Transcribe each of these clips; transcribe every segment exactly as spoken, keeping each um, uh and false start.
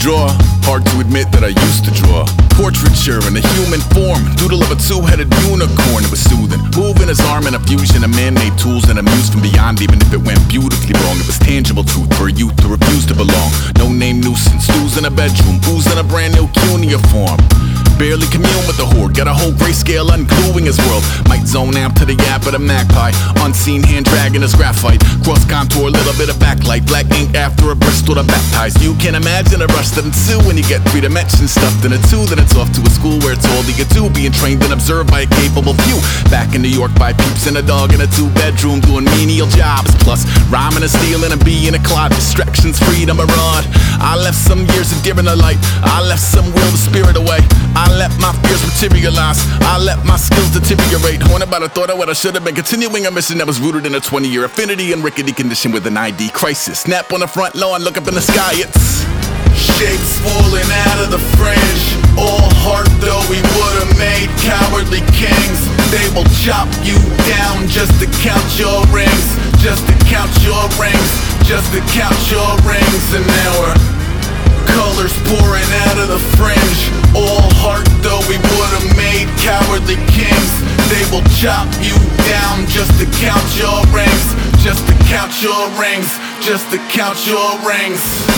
draw. Hard to admit that I used to draw portraiture in a human form, doodle of a two-headed unicorn. It was soothing, moving his arm in a fusion of man-made tools and a muse from beyond. Even if it went beautifully wrong, it was tangible truth for a youth who refused to belong. No name nuisance, who's in a bedroom, who's in a brand new cuneiform. Barely commune with the horde, got a whole grayscale ungluing his world. Might zone amp to the yap of the magpie, unseen hand dragging his graphite. Cross contour, little bit of backlight, black ink after a Bristol to baptize. You can imagine a rush that ensue when you get three dimensions stuffed in a two. Then it's off to a school where it's all you get to, being trained and observed by a capable few. Back in New York by peeps and a dog in a two bedroom doing menial jobs, plus rhyming and stealing and being a clod. Distractions, freedom, a rod. I left some years of deer in the light, I left some will the spirit away. I let my fears materialize, I let my skills deteriorate. Horn about a thought of what I should have been, continuing a mission that was rooted in a twenty year affinity and rickety condition with an I D crisis. Snap on the front lawn, look up in the sky, it's shapes falling out of the fringe. All heart though we would've made cowardly kings. They will chop you down just to count your rings, just to count your rings, just to count your rings. And now we're colors pouring out of the fringe. All heart though we would've made cowardly kings. They will chop you down just to count your rings, just to count your rings, just to count your rings.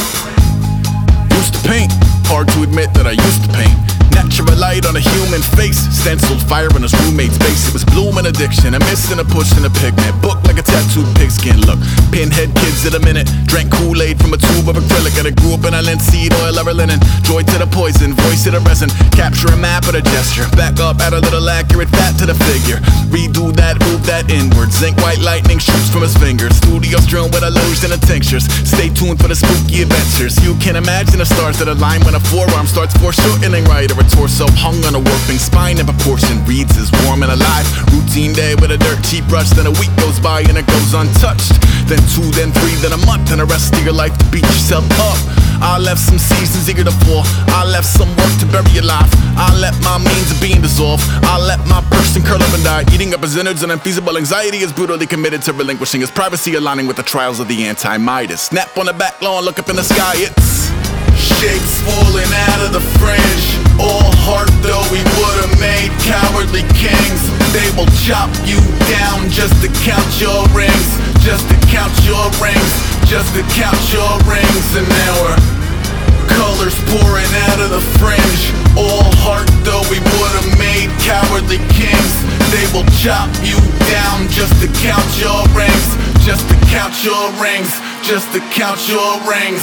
Used to paint, hard to admit that I used to paint. Natural light on a human face, stenciled fire in his roommate's face. It was bloom and addiction, a miss and a push and a pigment. Book like a tattooed pigskin look. Pinhead kids at a minute, drank Kool-Aid from a tube of acrylic. And I grew up in a linseed oil or a linen. Joy to the poison, voice to the resin. Capture a map of the gesture, back up, add a little accurate fat to the figure. Redo that, move that inward. Zinc white lightning shoots from his fingers. Studio strewn with illusion and tinctures. Stay tuned for the spooky adventures. You can imagine the stars that align when a forearm starts foreshortening right, or a torso hung on a warping spine in proportion reads as warm and alive. Routine day with a dirt cheap brush, then a week goes by and it goes untouched. Then two, then three, then a month, and the rest of your life to beat yourself up. I left some seasons eager to fall, I left some work to bury alive. I let my means of being dissolve, I let my person curl up and die. Eating up his innards and unfeasible anxiety is brutally committed to relinquishing his privacy, aligning with the trials of the anti-Midas. Snap on the back lawn, look up in the sky, it's shapes falling out of the fringe. All heart though we would've made cowardly kings. They will chop you down just to count your rings, just to count your rings, just to count your rings. And now we're colors pouring out of the fringe. All heart though we would've made cowardly kings. They will chop you down just to count your rings, just to count your rings, just to count your rings.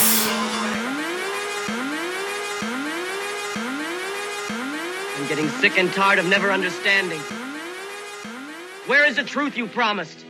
I'm getting sick and tired of never understanding. Where is the truth you promised?